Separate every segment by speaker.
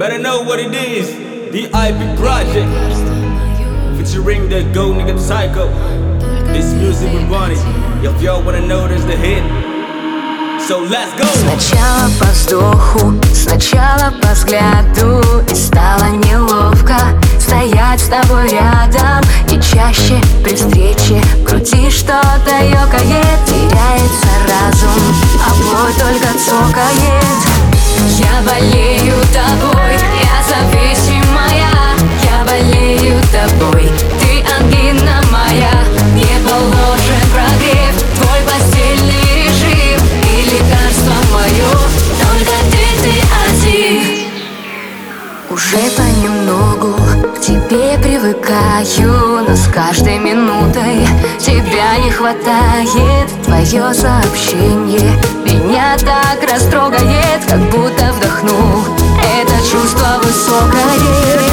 Speaker 1: better know what it is. The IP Project featuring the Go Nigga Psycho. This music we want it. If y'all wanna know, there's the hit. So let's go.
Speaker 2: Сначала по вздоху, сначала по взгляду, и стало неловко стоять с тобой рядом. И чаще при встрече в груди что-то ёкает. Теряется разум, а боль только цокает. Я болею тобой, я зависимая. Я болею тобой, ты ангина моя. Не положен прогрев, твой постельный режим и лекарство мое, только ты один. Уже понемногу к тебе привыкаю, но с каждой минутой тебя не хватает. Твое сообщение меня так растрогает, как будто вдохнул это чувство высокое.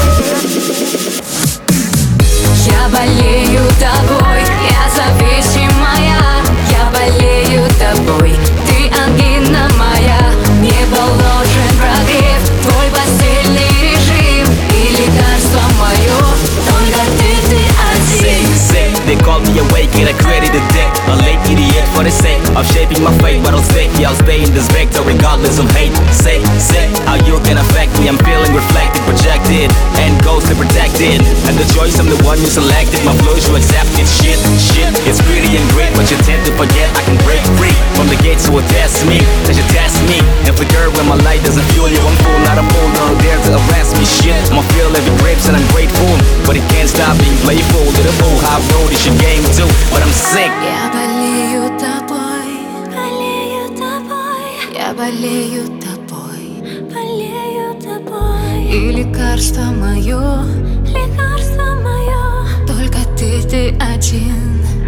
Speaker 2: Я болею тобой, я зависимая. Я болею тобой, ты ангина моя. Не положен прогрев, твой постельный режим и лекарство мое, только ты один.
Speaker 3: They call me awake and I created a deck, a late idiot for the sake of shaping my fate. But I'll stay in this vector regardless of hate. Say how you can affect me. I'm feeling reflected, projected, and ghostly protected. And the choice, I'm the one you selected. My flow you accepted. Shit, it's pretty and great, but you tend to forget I can break free from the gates who will test me. That you test me and flicker when my light doesn't fuel you. I'm fool, not a fool, no dare to arrest me. Shit, I'ma feel every grapes and I'm grateful, but it can't stop being playful. Little fool, how road is your game too, but I'm sick.
Speaker 2: Я болею тобой, болею тобой. Я болею тобой, болею тобой. И лекарство мое, только ты один.